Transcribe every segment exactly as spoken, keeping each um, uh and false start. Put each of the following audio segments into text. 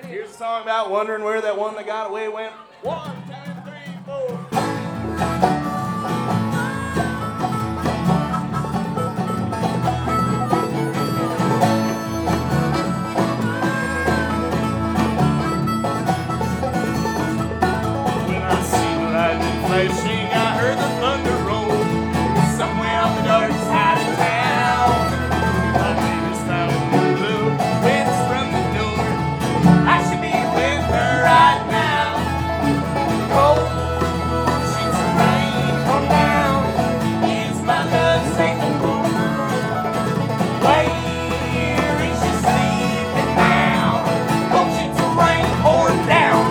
Here's a song about wondering where that one that got away went. One, two, three, four. Flashing, I heard the thunder roll somewhere on the dark side of town. My baby's found in blue winds from the door. I should be with her right now. Cold sheets of rain come down. Is my love safe and warm? Where is she sleeping now? Cold sheets of rain pouring down.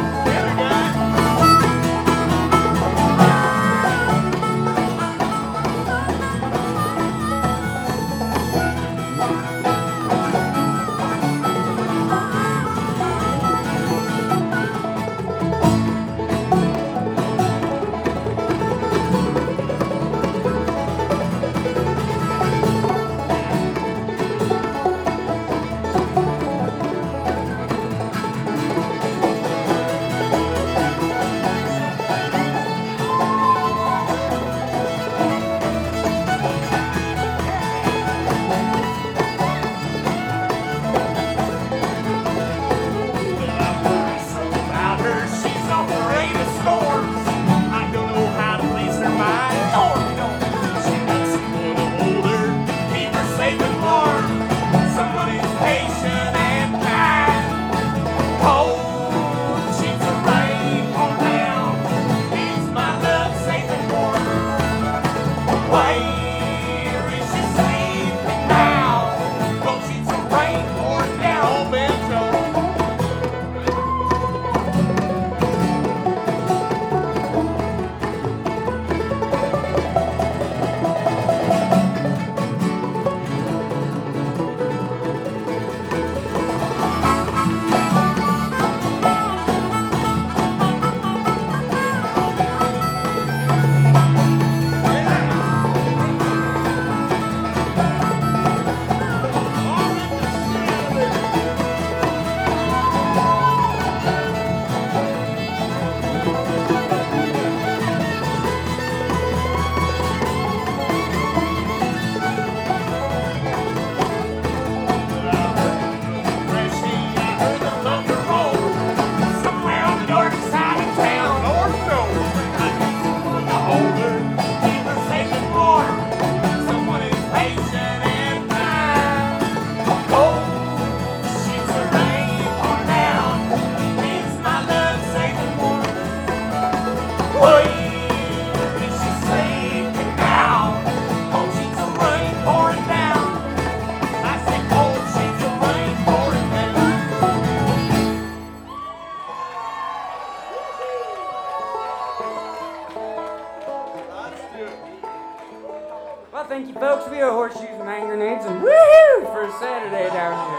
Well, thank you, folks. We are Horseshoes and Hand Grenades, and woohoo for Saturday down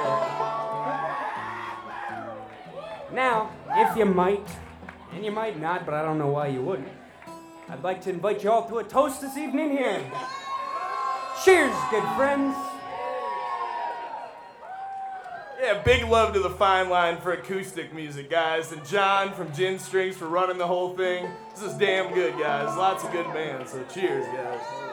here. Now, if you might, and you might not, but I don't know why you wouldn't, I'd like to invite you all to a toast this evening here. Cheers, good friends. Yeah, big love to the Fine Line for acoustic music, guys, and John from Gin Strings for running the whole thing. This is damn good, guys. Lots of good bands, so cheers, guys.